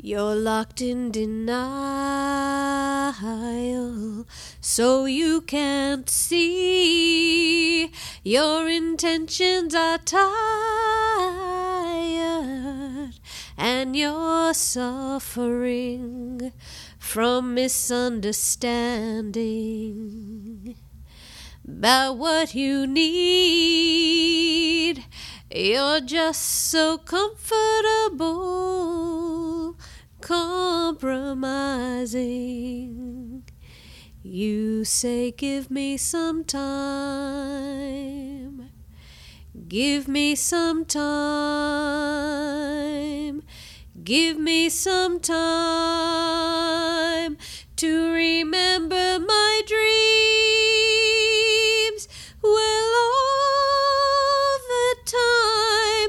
You're locked in denial, so you can't see your intentions are tired, and you're suffering from misunderstanding about what you need. You're just so comfortable compromising. You say, give me some time. Give me some time. Give me some time to remember my dreams. Well, all the time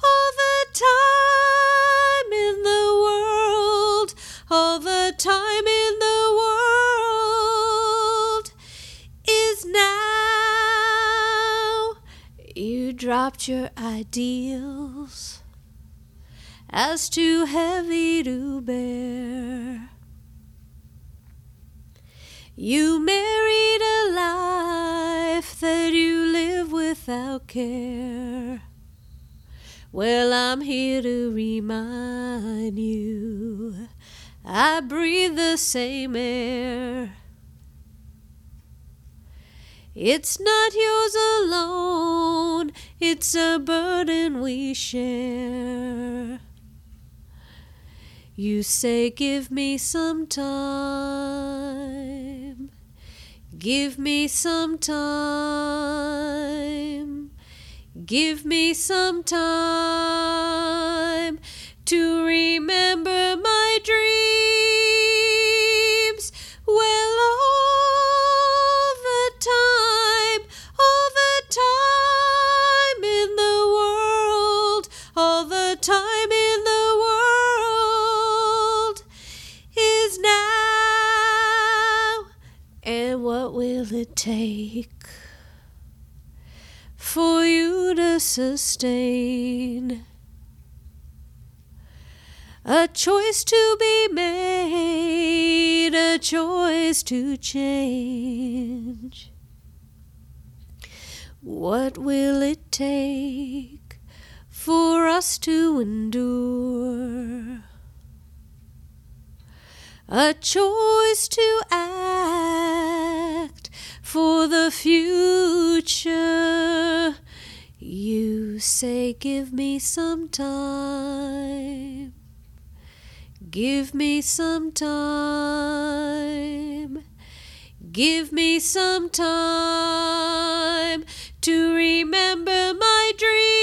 in the world, all the time in the world is now. You dropped your ideals as too heavy to bear. You married a life that you live without care. Well, I'm here to remind you, I breathe the same air. It's not yours alone, it's a burden we share. You say, give me some time. Give me some time. Give me some time to remember my dreams. Well, all the time in the world, all the time in the world is now. And what will it take for you to sustain a choice to be made, a choice to change? What will it take for us to endure a choice to act for the future? You say, give me some time. Give me some time. Give me some time to remember my dreams.